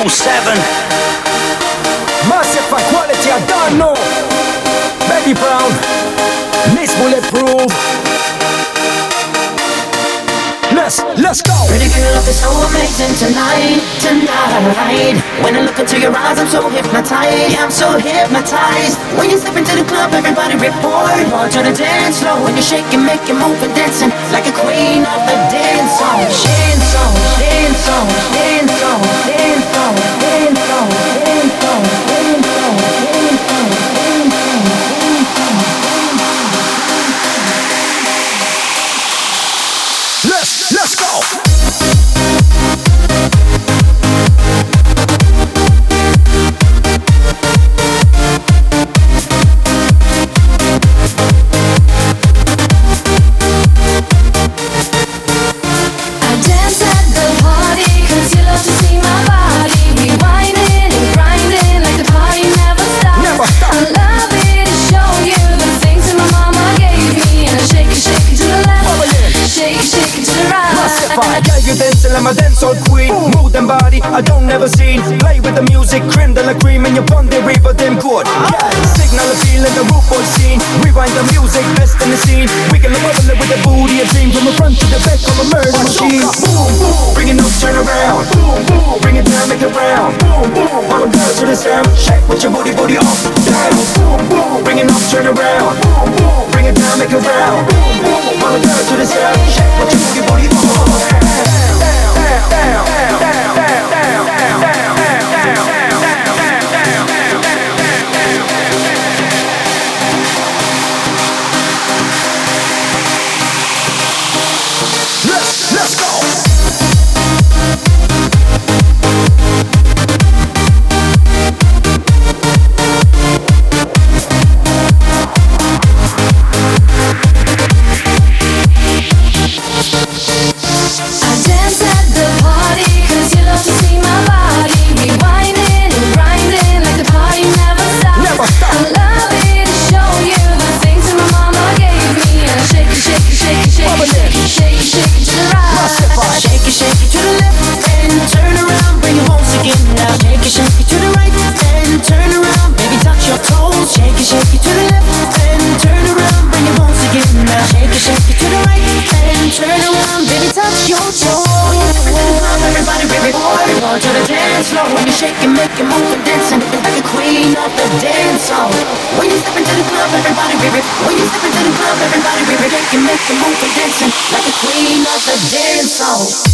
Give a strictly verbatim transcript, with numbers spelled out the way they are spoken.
oh seven. Massive high quality, I don't know. Baby Brown, Miss Bulletproof. Let's, let's go. Pretty girl, looking so amazing tonight, tonight. When I look into your eyes, I'm so hypnotized. I'm so hypnotized. When you step into the club, everybody report. Want you to dance slow. When you shake and make you move and dancing like a queen of the dance song. Dance song, dance song, dance song, dance song, dance song, dance song, dance song, dance song, dance song. Let's, let's go. Yeah, you dancing like my dancehall queen. Move them body, I don't never seen. Play with the music, cream de la cream, and you on the river, them good. Yeah, signal the feel in the roof boy scene. Rewind the music, best in the scene. We can bubble it with the booty, a dream from the front to the back of a murder machine. Boom, boom, bring it up, turn around. Boom, boom, bring it down, make it round. Boom, boom, all the girls to the sound. Shake with your booty, booty up, down. Boom, boom, bring it up, turn around. Boom, boom, bring it down, make it round. Boom, boom, all the girls to the sound. Shake with your booty, booty up. Let's, let's go. To the dance floor, when you shake and make you move and dancing like a queen of the dance song. When you step into the club, everybody rip it. When you step into the club, everybody rip it. Shake and make you move and dancing like a queen of the dance song.